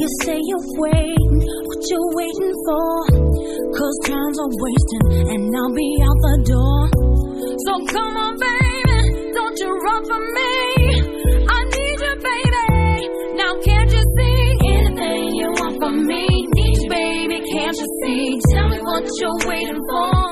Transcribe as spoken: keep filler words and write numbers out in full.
you say you're waiting, what you waiting for? Cause time's a wasting and I'll be out the door. So come on baby, don't you run from me. I need you baby, now can't you see? Anything you want from me, need you baby, can't you see? Tell me what you're waiting for.